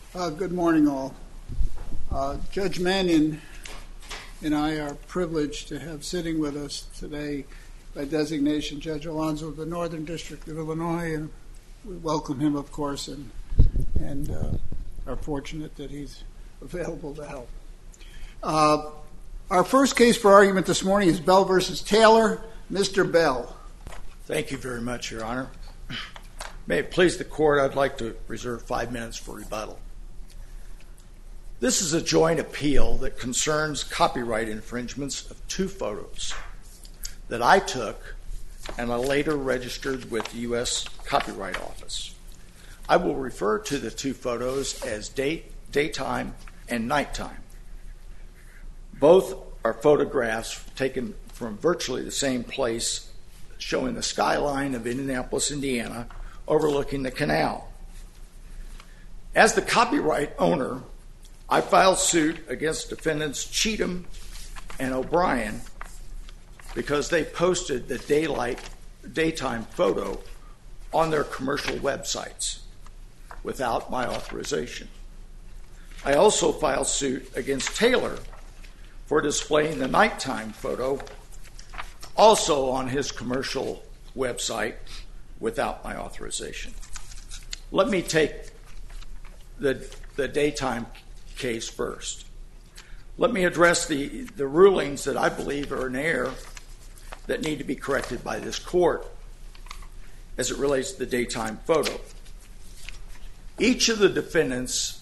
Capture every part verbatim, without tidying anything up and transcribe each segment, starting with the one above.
Uh, good morning, all. Uh, Judge Mannion and I are privileged to have sitting with us today by designation Judge Alonzo of the Northern District of Illinois, and we welcome him, of course, and and uh, are fortunate that he's available to help. Uh, our first case for argument this morning is Bell versus Taylor. Mister Bell. Thank you very much, Your Honor. May it please the Court, I'd like to reserve five minutes for rebuttal. This is a joint appeal that concerns copyright infringements of two photos that I took and I later registered with the U S Copyright Office. I will refer to the two photos as date, daytime and nighttime. Both are photographs taken from virtually the same place, showing the skyline of Indianapolis, Indiana, overlooking the canal. As the copyright owner, I filed suit against defendants Cheatham and O'Brien because they posted the daylight, daytime photo on their commercial websites without my authorization. I also filed suit against Taylor for displaying the nighttime photo also on his commercial website without my authorization. Let me take the, the daytime case first. Let me address the, the rulings that I believe are in error that need to be corrected by this court as it relates to the daytime photo. Each of the defendants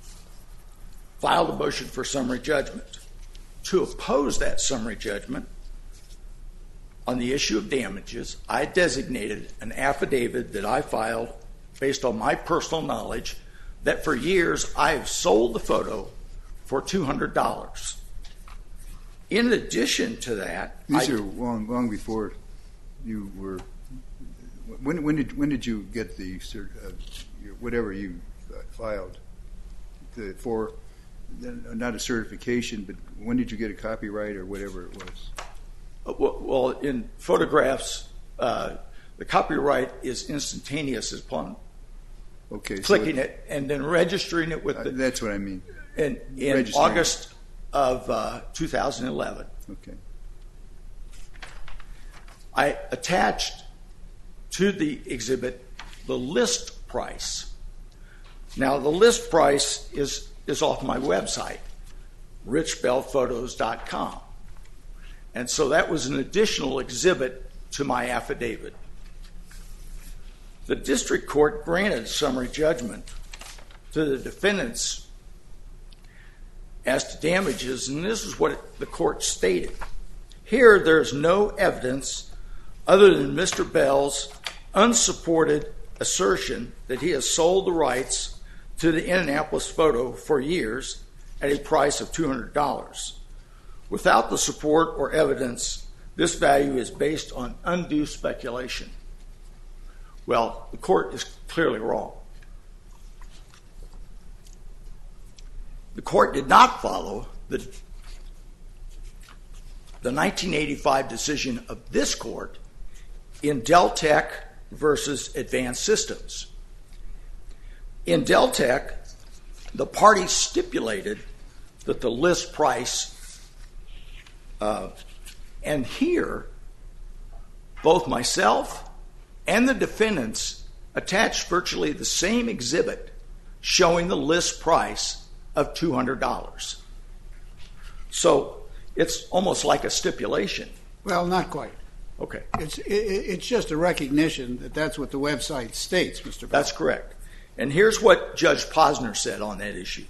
filed a motion for summary judgment. To oppose that summary judgment on the issue of damages, I designated an affidavit that I filed based on my personal knowledge that for years I have sold the photo for two hundred dollars. In addition to that, these I, are long, long before you were. When, when did when did you get the uh, whatever you filed the, for? Not a certification, but when did you get a copyright or whatever it was? Well, in photographs, uh, the copyright is instantaneous upon okay, clicking so it, it and then registering it with uh, the... That's what I mean. In, in August of uh, two thousand eleven. Okay. I attached to the exhibit the list price. Now, the list price is, is off my website, rich bell photos dot com. And so that was an additional exhibit to my affidavit. The district court granted summary judgment to the defendants as to damages, and this is what the court stated. Here, there's no evidence other than Mister Bell's unsupported assertion that he has sold the rights to the Indianapolis photo for years at a price of two hundred dollars. Without the support or evidence, this value is based on undue speculation. Well, the court is clearly wrong. The court did not follow the, the nineteen eighty-five decision of this court in Deltec versus Advanced Systems. In Deltec, the parties stipulated that the list price, uh, and here, both myself and the defendants attached virtually the same exhibit showing the list price of two hundred dollars. So it's almost like a stipulation. Well, not quite. Okay. It's it, it's just a recognition that that's what the website states, Mister Bell. That's correct. And here's what Judge Posner said on that issue.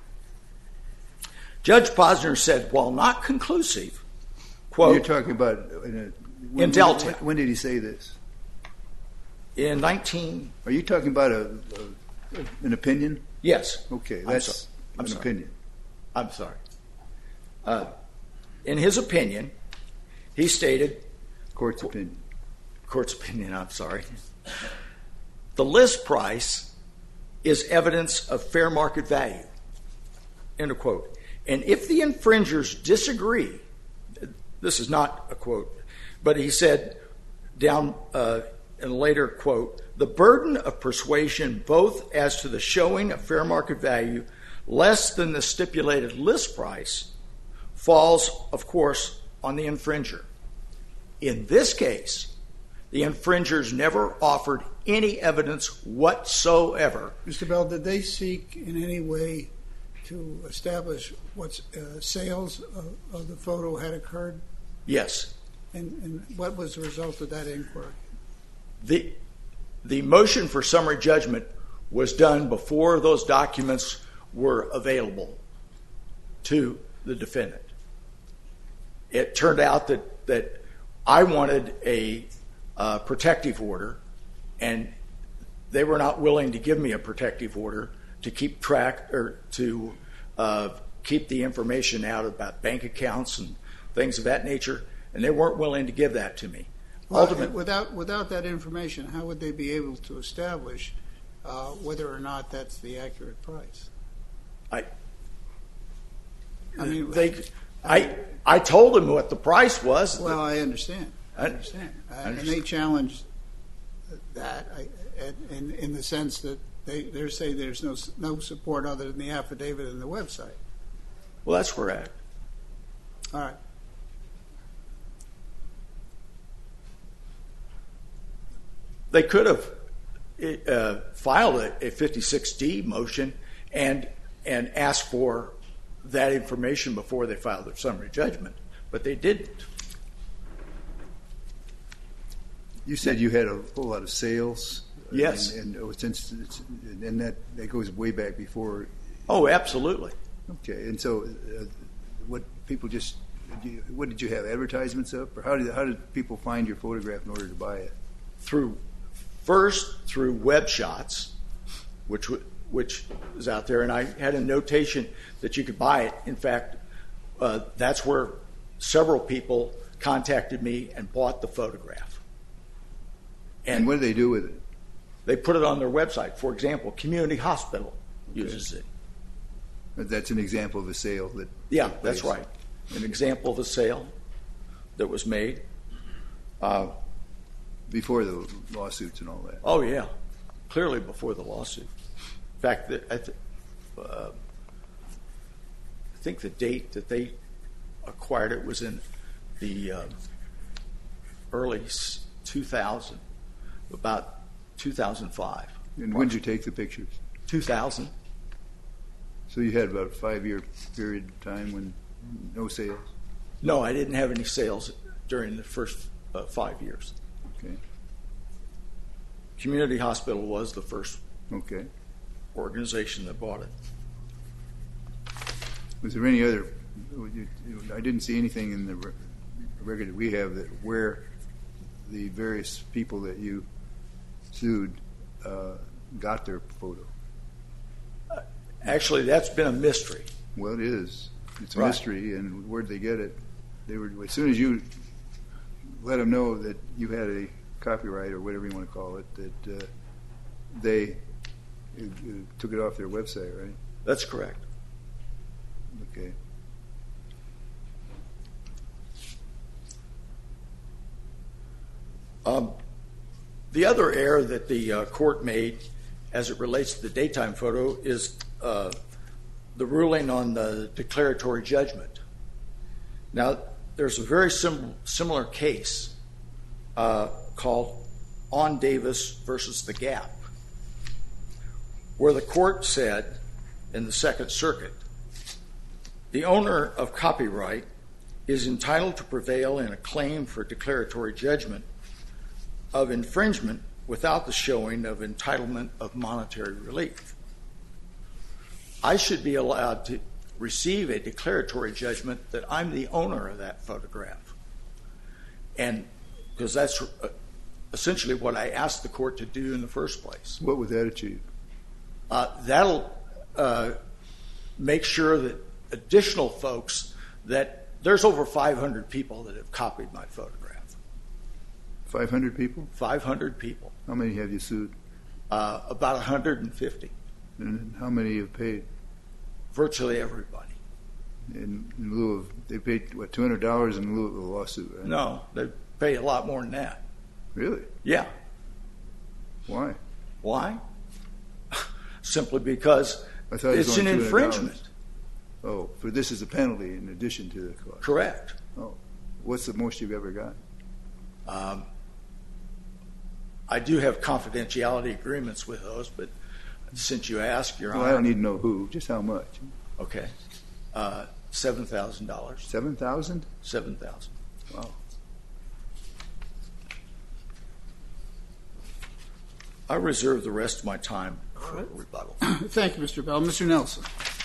Judge Posner said, while not conclusive, quote... You're talking about... In, a, when, in Delta. When, when did he say this? In nineteen... Are you talking about a, a an opinion? Yes. Okay, I'm that's so, I'm an sorry. opinion. I'm sorry. Uh, in his opinion, he stated... Court's opinion. Court's opinion, I'm sorry. The list price is evidence of fair market value, end of quote. And if the infringers disagree, this is not a quote, but he said down uh, in a later quote, The burden of persuasion, both as to the showing of fair market value less than the stipulated list price, falls, of course, on the infringer. In this case, the infringers never offered any evidence whatsoever. Mister Bell, did they seek in any way to establish what uh, sales of, of the photo had occurred? Yes. And, and what was the result of that inquiry? The, the motion for summary judgment was done before those documents were available to the defendant. It turned out that, that I wanted a uh, protective order, and they were not willing to give me a protective order to keep track or to uh, keep the information out about bank accounts and things of that nature, and they weren't willing to give that to me. Well, Ultimately, without without that information, how would they be able to establish uh, whether or not that's the accurate price? I, I mean, they, I, I told them what the price was. Well, I understand. I I- understand. Uh, I and understand. they challenged that I, in, in the sense that they they say there's no no support other than the affidavit and the website. Well, that's correct. All right. They could have uh, filed a, a fifty-six D motion and and asked for that information before they filed their summary judgment, but they didn't. You said you had a whole lot of sales. Yes. And, and oh, since it's, and that that goes way back before. Oh, absolutely. Okay. And so, uh, what people just did you, what did you have advertisements up, or how did how did people find your photograph in order to buy it? Through first through web shots, which w- which is out there, and I had a notation that you could buy it. In fact, uh, that's where several people contacted me and bought the photograph. And what do they do with it? They put it on their website. For example, Community Hospital uses it. That's an example of a sale that. Yeah, took that's place. right. An example of a sale that was made. Uh, Before the lawsuits and all that. oh, yeah, clearly before the lawsuit. In fact, the, I, th- uh, I think the date that they acquired it was in the uh, early two thousand, about two thousand five. And when did you take the pictures? two thousand. So you had about a five-year period of time when no sales. No, I didn't have any sales during the first uh, five years. Okay. Community Hospital was the first Okay. organization that bought it. Was there any other? I didn't see anything in the record that we have that where the various people that you sued uh, got their photo. Actually, that's been a mystery. Well, it is. It's a Right. mystery, and where'd they get it? They were as soon as you let them know that you had a copyright or whatever you want to call it, that uh, they uh, took it off their website, right? That's correct. Okay. Um, the other error that the uh, court made as it relates to the daytime photo is uh, the ruling on the declaratory judgment. Now, there's a very sim- similar case uh, called On Davis versus the Gap, where the court said in the Second Circuit, the owner of copyright is entitled to prevail in a claim for declaratory judgment of infringement without the showing of entitlement of monetary relief. I should be allowed to receive a declaratory judgment that I'm the owner of that photograph. And because that's essentially what I asked the court to do in the first place. What would that achieve? Uh, that'll uh, make sure that additional folks, that there's over five hundred people that have copied my photograph. five hundred people? five hundred people. How many have you sued? Uh, about one hundred fifty. And how many have paid? Virtually everybody. In, in lieu of, they paid, what, two hundred dollars in lieu of a lawsuit, right? No, they pay a lot more than that. Really? Yeah. Why? Why? Simply because I thought it was it's an only two hundred dollars. infringement. Oh, for this is a penalty in addition to the cost. Correct. Oh, what's the most you've ever got? Um, I do have confidentiality agreements with those, but since you asked, Your Well, Honor. I don't need to know who, just how much. Okay. Uh, seven thousand dollars. Seven thousand? Seven thousand. Wow. I reserve the rest of my time for rebuttal. Thank you, Mister Bell. Mister Nelson.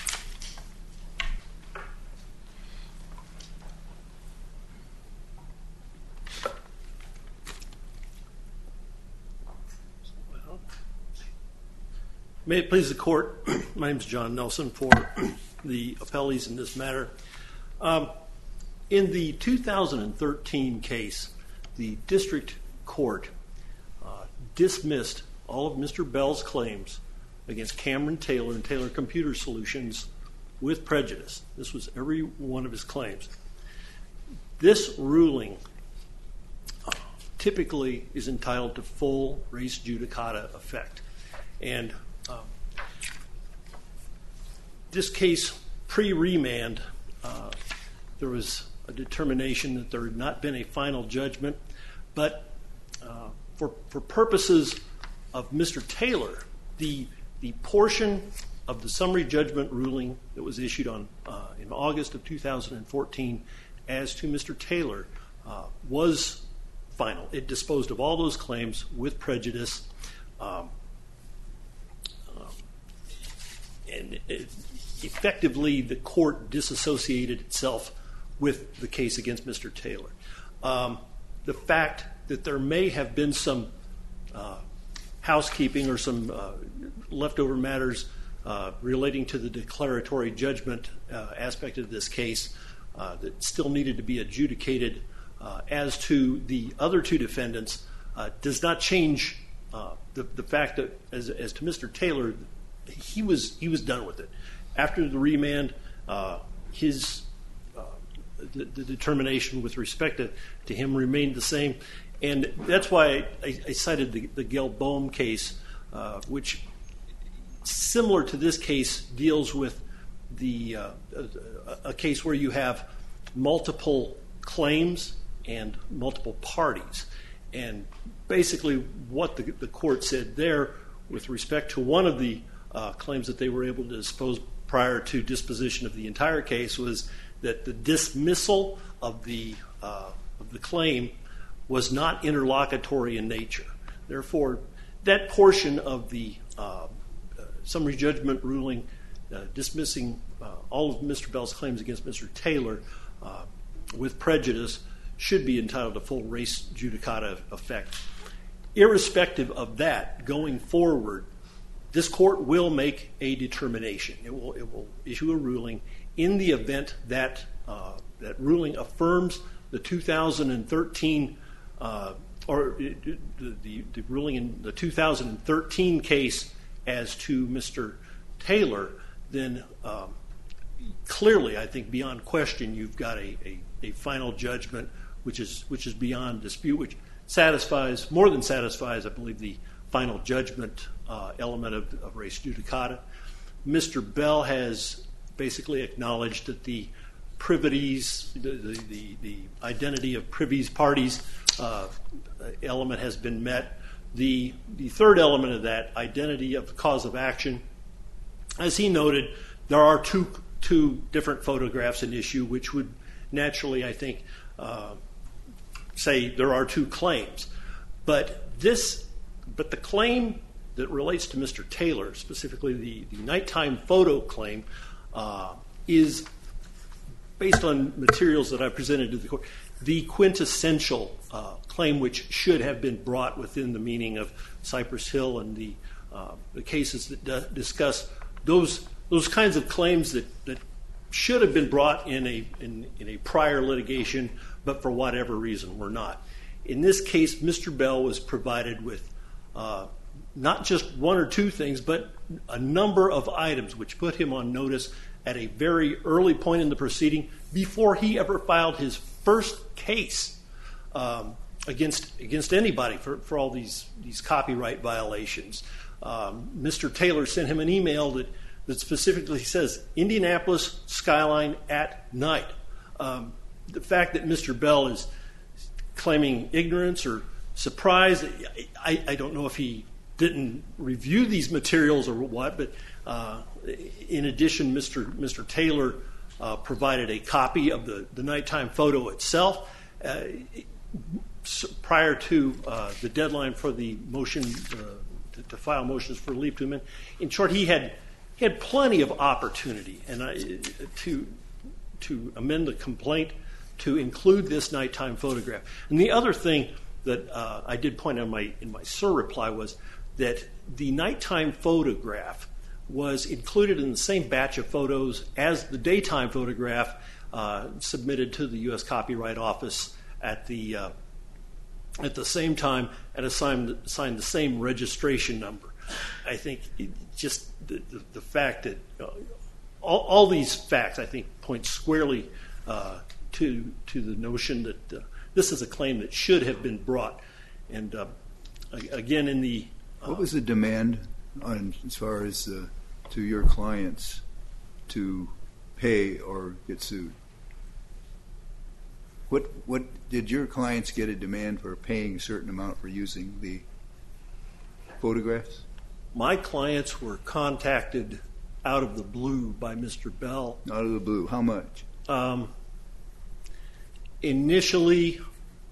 May it please the court, my name is John Nelson for the appellees in this matter. Um, in the two thousand thirteen case, the district court uh, dismissed all of Mister Bell's claims against Cameron Taylor and Taylor Computer Solutions with prejudice. This was every one of his claims. This ruling uh, typically is entitled to full res judicata effect. And um, this case, pre-remand, uh, there was a determination that there had not been a final judgment, but uh, for, for purposes of Mister Taylor, the, the portion of the summary judgment ruling that was issued on uh, in August of two thousand fourteen as to Mister Taylor uh, was final. It disposed of all those claims with prejudice. Um, And it, effectively, the court disassociated itself with the case against Mister Taylor. Um, the fact that there may have been some uh, housekeeping or some uh, leftover matters uh, relating to the declaratory judgment uh, aspect of this case uh, that still needed to be adjudicated uh, as to the other two defendants uh, does not change uh, the, the fact that, as, as to Mister Taylor, He was he was done with it. After the remand, uh, his uh, the, the determination with respect to, to him remained the same, and that's why I, I cited the, the Gelbohm case, uh, which, similar to this case, deals with the uh, a, a case where you have multiple claims and multiple parties, and basically what the, the court said there with respect to one of the Uh, claims that they were able to dispose prior to disposition of the entire case was that the dismissal of the uh, of the claim was not interlocutory in nature. Therefore, that portion of the uh, uh, summary judgment ruling uh, dismissing uh, all of Mister Bell's claims against Mister Taylor uh, with prejudice should be entitled to full res judicata effect. Irrespective of that, going forward, this court will make a determination. It will, it will issue a ruling in the event that uh, that ruling affirms the two thousand thirteen uh, or the, the, the ruling in the two thousand thirteen case as to Mister Taylor. Then um, clearly, I think beyond question, you've got a, a, a final judgment which is which is beyond dispute, which satisfies more than satisfies, I believe, the final judgment uh, element of, of res judicata. Mister Bell has basically acknowledged that the privities, the, the, the, the identity of privies parties uh, element has been met. The, the third element of that, identity of the cause of action, as he noted, there are two, two different photographs in issue, which would naturally, I think, uh, say there are two claims. But this But the claim that relates to Mister Taylor, specifically the, the nighttime photo claim, uh, is based on materials that I presented to the court, the quintessential uh, claim which should have been brought within the meaning of Cypress Hill and the, uh, the cases that d- discuss those those kinds of claims that, that should have been brought in a in, in a prior litigation, but for whatever reason were not. In this case, Mister Bell was provided with Uh, not just one or two things, but a number of items which put him on notice at a very early point in the proceeding before he ever filed his first case um, against against anybody for, for all these these copyright violations. Um, Mister Taylor sent him an email that, that specifically says Indianapolis skyline at night. Um, the fact that Mister Bell is claiming ignorance or surprise, I, I don't know if he didn't review these materials or what, but uh, in addition, Mister Mister Taylor uh, provided a copy of the, the nighttime photo itself uh, prior to uh, the deadline for the motion uh, to, to file motions for leave to amend. In short, he had he had plenty of opportunity and I, to to amend the complaint to include this nighttime photograph. And the other thing that uh, I did point out in my in my SIR reply was that the nighttime photograph was included in the same batch of photos as the daytime photograph uh, submitted to the U S Copyright Office at the uh, at the same time and assigned, assigned the same registration number. I think it just the, the, the fact that uh, all, all these facts, I think, point squarely uh, to to the notion that uh, this is a claim that should have been brought. And uh, again, in the uh, what was the demand on as far as uh, to your clients to pay or get sued? What what did your clients get a demand for paying a certain amount for using the photographs? My clients were contacted out of the blue by Mister Bell. Out of the blue, how much? Um, initially,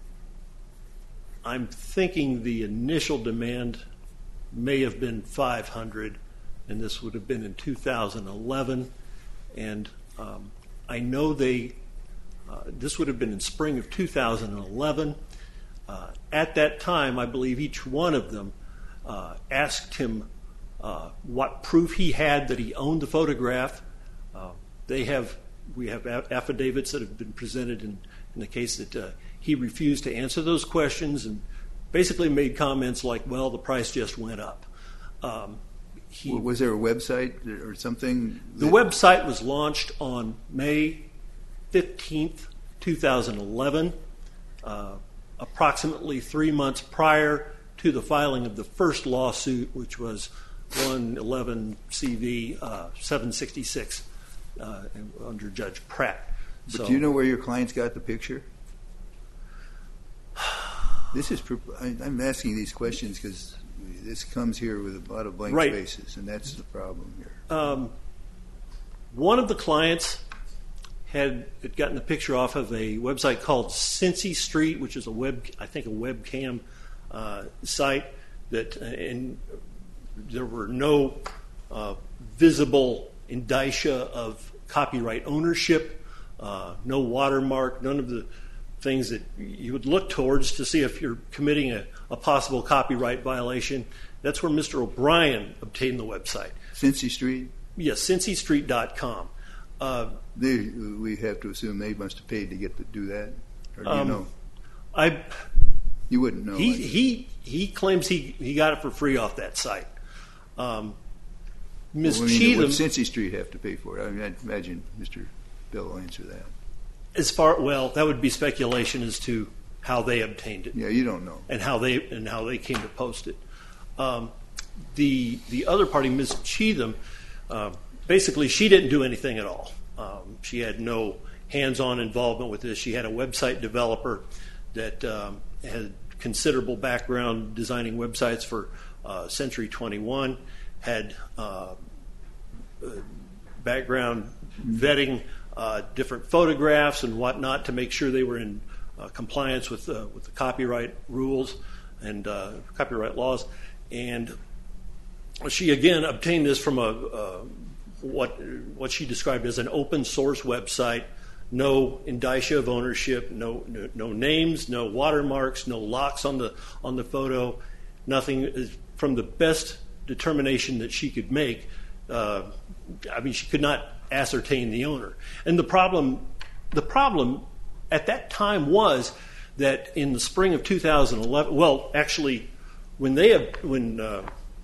I'm thinking the initial demand may have been five hundred dollars, and this would have been in two thousand eleven. And um, I know they, uh, this would have been in spring of two thousand eleven. Uh, at that time, I believe each one of them uh, asked him uh, what proof he had that he owned the photograph. Uh, they have, we have affidavits that have been presented in, in the case that uh, he refused to answer those questions and basically made comments like, well, the price just went up. Um, he, was there a website or something? The website was launched on May fifteenth, two thousand eleven, uh, approximately three months prior to the filing of the first lawsuit, which was one eleven C V uh, seven sixty-six uh, under Judge Pratt. But So, do you know where your clients got the picture? This is. I'm asking these questions because this comes here with a lot of blank Right. spaces, and that's the problem here. Um, one of the clients had, had gotten the picture off of a website called Cincy Street, which is a web, I think, a webcam uh, site that, and there were no uh, visible indicia of copyright ownership, uh, no watermark, none of the things that you would look towards to see if you're committing a, a possible copyright violation. That's where Mister O'Brien obtained the website. Cincy Street? Yes, cincy street dot com. Uh, They, we have to assume they must have paid to get to do that, or do you Um, know? I You wouldn't know. he I- he he claims he, he got it for free off that site. Um, Miz Well, I mean, Cheatham, would Cincy Street have to pay for it? I mean, I imagine Mister Bill will answer that. as far well, that would be speculation as to how they obtained it. Yeah, you don't know. and how they and how they came to post it. Um, the the other party, Miz Cheatham, uh, basically she didn't do anything at all. Um, she had no hands-on involvement with this. She had a website developer that um, had considerable background designing websites for uh, Century twenty-one, had uh, background vetting uh, different photographs and whatnot to make sure they were in uh, compliance with uh, with the copyright rules and uh, copyright laws. And she again obtained this from a uh, what what she described as an open source website. No indicia of ownership, no, no no names, no watermarks, no locks on the on the photo, nothing. From the best determination that she could make, uh, I mean, she could not ascertain the owner. And the problem, the problem at that time was that in the spring of two thousand eleven, well, actually, when they have, when uh,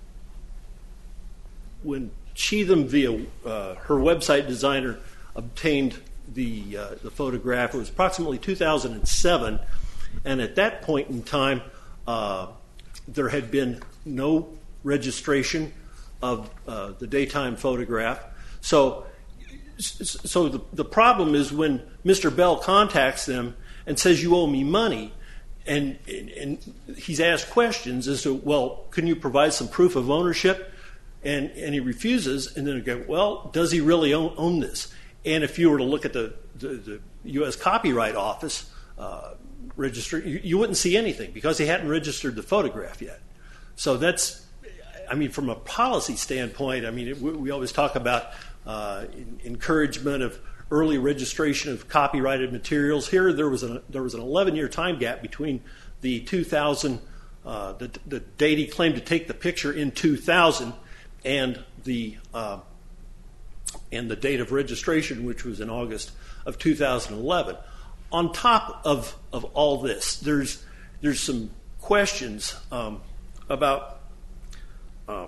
when Cheatham via uh, her website designer obtained the uh, the photograph, it was approximately two thousand seven, And at that point in time, uh, there had been no registration of uh, the daytime photograph. So, so the, the problem is when Mister Bell contacts them and says, you owe me money, and, and he's asked questions as to, well, can you provide some proof of ownership? And, and he refuses, and then they go, well, does he really own, own this? And if you were to look at the, the, the U S Copyright Office uh, register, you, you wouldn't see anything because he hadn't registered the photograph yet. So that's, I mean, from a policy standpoint, I mean, it, we, we always talk about uh, encouragement of early registration of copyrighted materials. Here, there was an there was an eleven-year time gap between the two thousand, uh, the, the date he claimed to take the picture in two thousand, and the uh, and the date of registration, which was in August of two thousand eleven. On top of, of all this, there's there's some questions um, about um,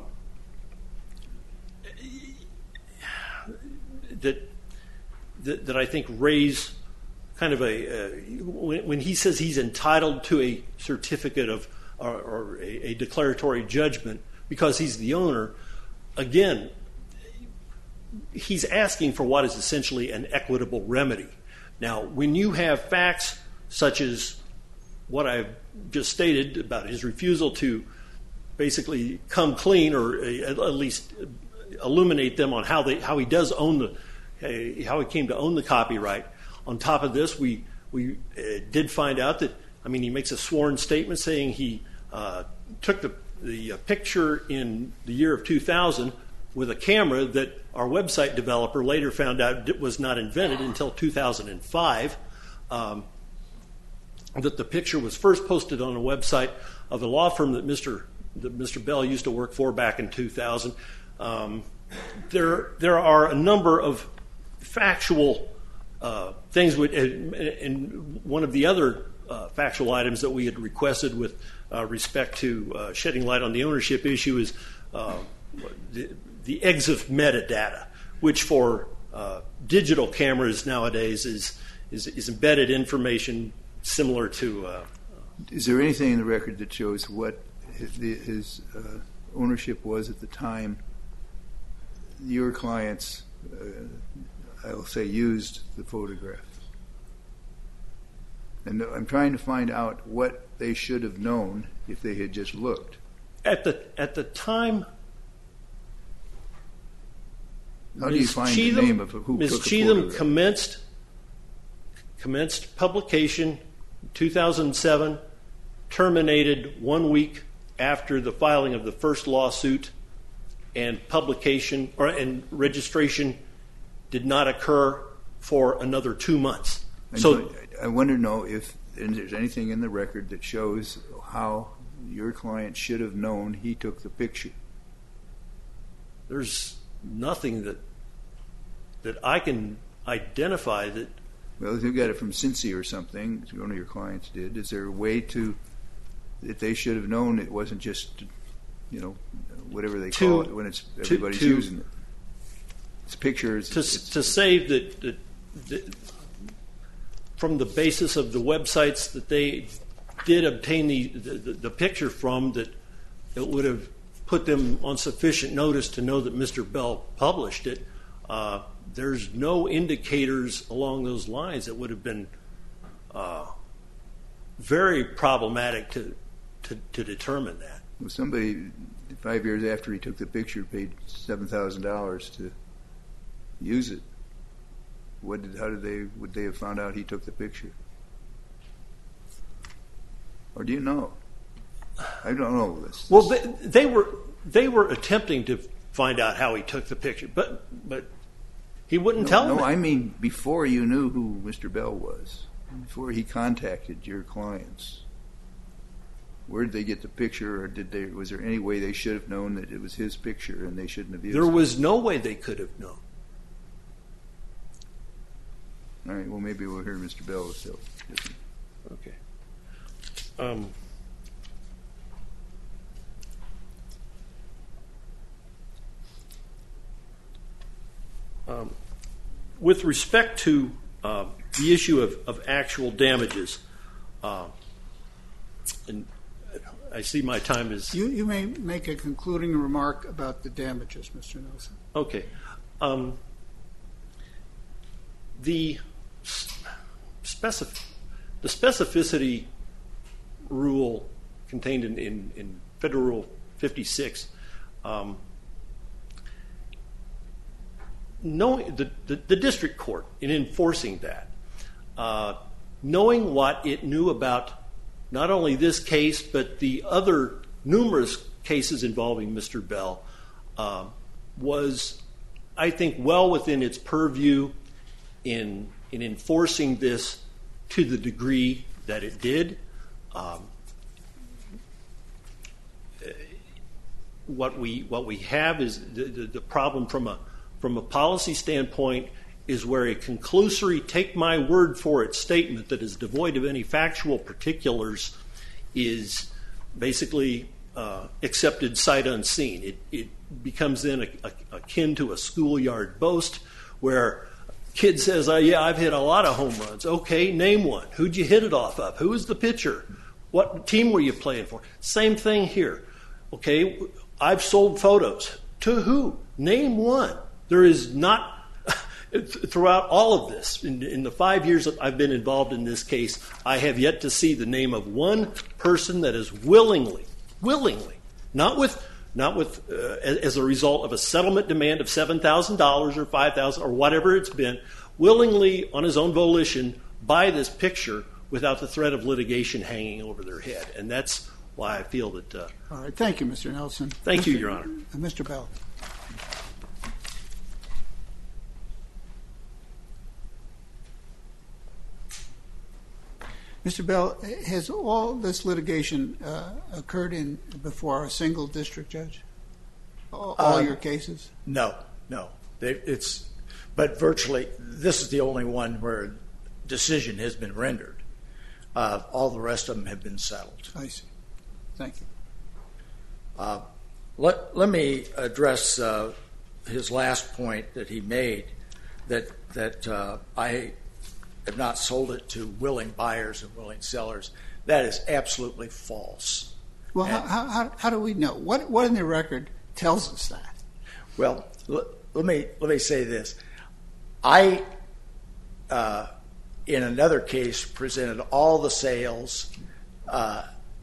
that, that that I think raise kind of a uh, when, when he says he's entitled to a certificate of or, or a, a declaratory judgment because he's the owner. Again, he's asking for what is essentially an equitable remedy. Now, when you have facts such as what I've just stated about his refusal to basically come clean or at least illuminate them on how they how he does own the how he came to own the copyright. On top of this, we we uh, did find out that I mean he makes a sworn statement saying he uh, took the the uh, picture in the year of two thousand with a camera that our website developer later found out was not invented until two thousand five. Um, that the picture was first posted on a website of a law firm that Mister that Mister Bell used to work for back in two thousand. Um, there there are a number of factual uh, things, with, and, and one of the other uh, factual items that we had requested with uh, respect to uh, shedding light on the ownership issue is uh, the, the E X I F metadata, which for uh, digital cameras nowadays is, is is embedded information similar to. Uh, is there anything in the record that shows what his, his uh, ownership was at the time your clients, uh, I'll say, used the photograph? And I'm trying to find out what they should have known if they had just looked. At the at the time. How do you find Cheatham, the name of who Miz took the Cheatham photograph? commenced commenced publication in two thousand seven, terminated one week after the filing of the first lawsuit, and publication or and registration did not occur for another two months. And so I want to know if there's anything in the record that shows how your client should have known he took the picture. There's nothing that that I can identify that. Well, if you got it from Cincy or something, one of your clients did, is there a way to that they should have known it wasn't just, you know, whatever they to, call it when it's everybody's to, using it? It's pictures. To, it's, to say that, that, that from the basis of the websites that they did obtain the, the, the picture from, that it would have put them on sufficient notice to know that Mister Bell published it. Uh, there's no indicators along those lines that would have been uh, very problematic to, to to determine that. Well, somebody five years after he took the picture paid seven thousand dollars to use it. What did? How did they? Would they have found out he took the picture? Or do you know? I don't know this. Well, they, they were they were attempting to find out how he took the picture, but but he wouldn't no, tell them. No, that. I mean before you knew who Mister Bell was, before he contacted your clients. Where did they get the picture, or did they? Was there any way they should have known that it was his picture and they shouldn't have used it? There was no way they could have known. All right. Well, maybe we'll hear Mister Bell still. Okay. Um, um, with respect to uh, the issue of, of actual damages, uh, and I see my time is... You, you may make a concluding remark about the damages, Mister Nelson. Okay. Um, the, specif- the specificity rule contained in, in, in Federal Rule fifty-six, um, knowing the, the, the district court in enforcing that, uh, knowing what it knew about not only this case but the other numerous cases involving Mister Bell, uh, was, I think, well within its purview in in enforcing this to the degree that it did. Um, what we what we have is the, the, the problem from a from a policy standpoint is where a conclusory, take my word for it statement that is devoid of any factual particulars is basically uh, accepted sight unseen. It, it becomes then a, a, akin to a schoolyard boast where a kid says, oh, yeah, I've hit a lot of home runs. Okay, name one. Who'd you hit it off of? Who was the pitcher? What team were you playing for? Same thing here. Okay, I've sold photos. To who? Name one. There is not... Throughout all of this, in, in the five years that I've been involved in this case, I have yet to see the name of one person that is willingly, willingly, not with, not with, uh, as, as a result of a settlement demand of seven thousand dollars or five thousand dollars or whatever it's been, willingly on his own volition buy this picture without the threat of litigation hanging over their head, and that's why I feel that. Uh, all right, thank you, Mister Nelson. Thank Mister you, Your Honor. Uh, Mister Bell. Mister Bell, has all this litigation uh, occurred in before a single district judge? All, all uh, your cases? No, no. They, it's, but virtually, this is the only one where a decision has been rendered. Uh, all the rest of them have been settled. I see. Thank you. Uh, let, let me address uh, his last point that he made, that, that uh, I... have not sold it to willing buyers and willing sellers. That is absolutely false. Well, how, how, how do we know? What, what in the record tells us that? Well, l- let me let me say this. I, uh, in another case, presented all the sales uh,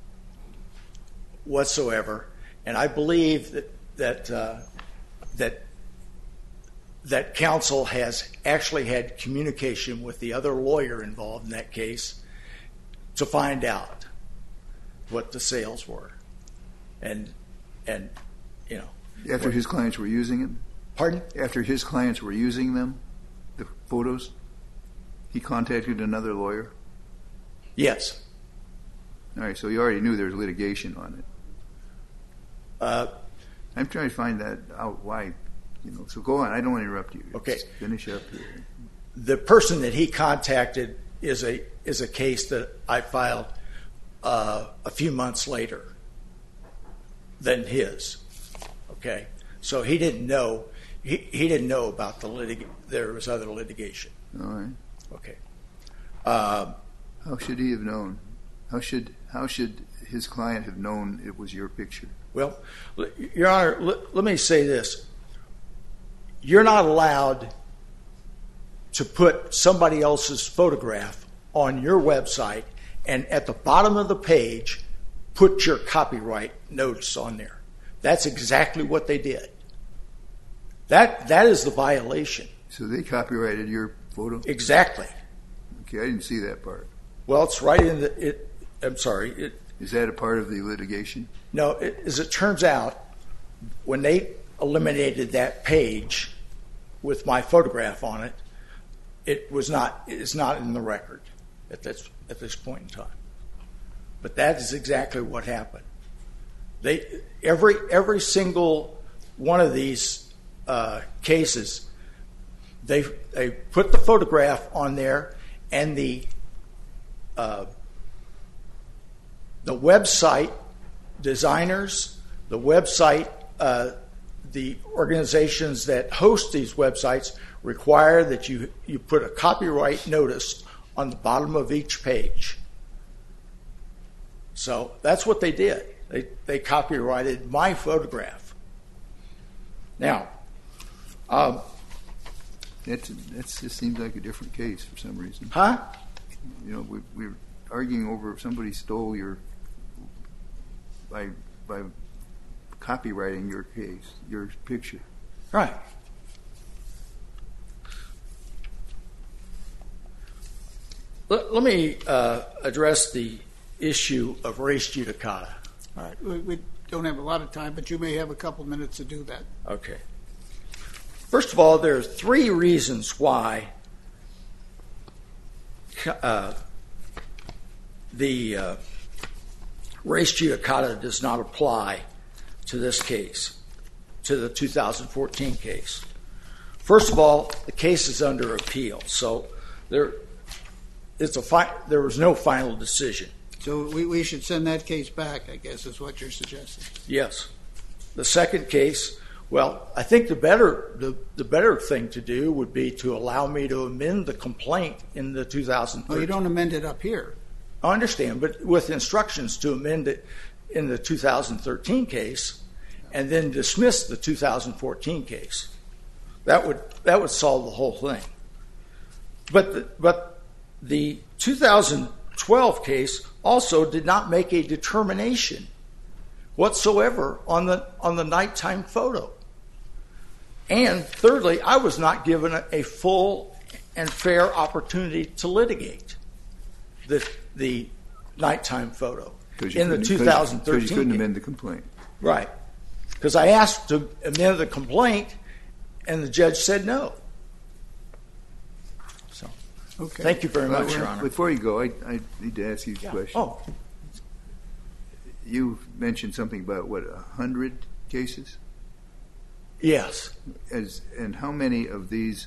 whatsoever, and I believe that that uh, that. that counsel has actually had communication with the other lawyer involved in that case to find out what the sales were. And, and you know... After his clients were using it? Pardon? After his clients were using them, the photos, he contacted another lawyer? Yes. All right, so you already knew there was litigation on it. Uh, I'm trying to find that out, why... You know, so go on. I don't want to interrupt you. Okay. Just finish up here. The person that he contacted is a is a case that I filed uh, a few months later than his. Okay, so he didn't know he, he didn't know about the litig- there was other litigation. All right. Okay. Uh, how should he have known? How should how should his client have known it was your picture? Well, Your Honor, let, let me say this. You're not allowed to put somebody else's photograph on your website and at the bottom of the page put your copyright notice on there. That's exactly what they did. That that is the violation. So they copyrighted your photo? Exactly. Okay, I didn't see that part. Well, it's right in the... It, I'm sorry. It, is that a part of the litigation? No, it, as it turns out, when they eliminated that page with my photograph on it, it was not it's not in the record at this at this point in time. But that is exactly what happened. They every every single one of these uh, cases, they they put the photograph on there, and the uh, the website designers, the website. Uh, The organizations that host these websites require that you, you put a copyright notice on the bottom of each page. So that's what they did. They, they copyrighted my photograph. Now, um, That's, that's just seems like a different case for some reason. huh? You know, we, we're arguing over if somebody stole your by by copywriting your case, your picture. Right. Let, let me uh, address the issue of res judicata. All right, we, we don't have a lot of time, but you may have a couple minutes to do that. Okay. First of all, there are three reasons why uh, the uh, res judicata does not apply to this case, to the two thousand fourteen case. First of all, the case is under appeal, so there, it's a fi- there was no final decision. So we, we should send that case back, I guess, is what you're suggesting. Yes. The second case, well, I think the better the, the better thing to do would be to allow me to amend the complaint in the two thousand thirteen. Well, you don't amend it up here. I understand, but with instructions to amend it in the two thousand thirteen case and then dismiss the two thousand fourteen case. That would that would solve the whole thing. But the, but the two thousand twelve case also did not make a determination whatsoever on the on the nighttime photo. And thirdly, I was not given a, a full and fair opportunity to litigate the the nighttime photo in the two thousand thirteen. Because you couldn't case. amend the complaint. Right. Because I asked to amend the complaint, and the judge said no. So, Okay. thank you very much, Well, Your Honor. Before you go, I, I need to ask you a Yeah. question. Oh, You mentioned something about, what, a hundred cases? yes. As, and how many of these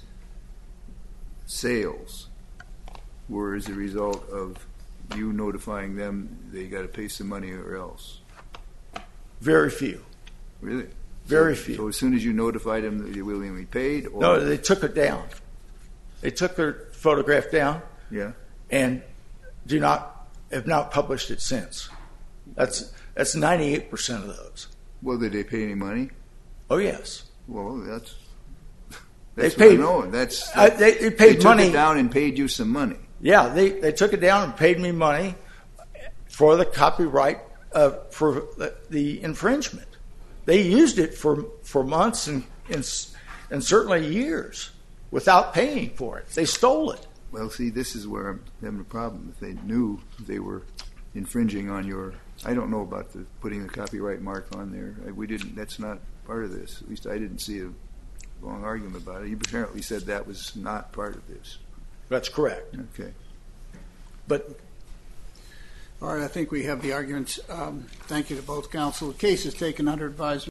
sales were as a result of you notifying them they got to pay some money or else? Very few. Really? Very so, few. So as soon as you notified them that you willingly paid? Or, No, they took it down. They took their photograph down Yeah. and do not have not published it since. That's that's ninety-eight percent of those. Well, did they pay any money? Oh, yes. Well, that's They that's paid- what I know. That's, Uh, they, they paid they money. took it down and paid you some money. Yeah, they, they took it down and paid me money for the copyright uh, for the, the infringement. They used it for for months and, and s- and certainly years without paying for it. They stole it. Well, see, this is where I'm having a problem. If they knew they were infringing on your, I don't know about the putting the copyright mark on there. I- We didn't. That's not part of this. At least I didn't see a long argument about it. You apparently said that was not part of this. That's correct. Okay. But All right, I think we have the arguments. Um, thank you to both counsel. The case is taken under advisement.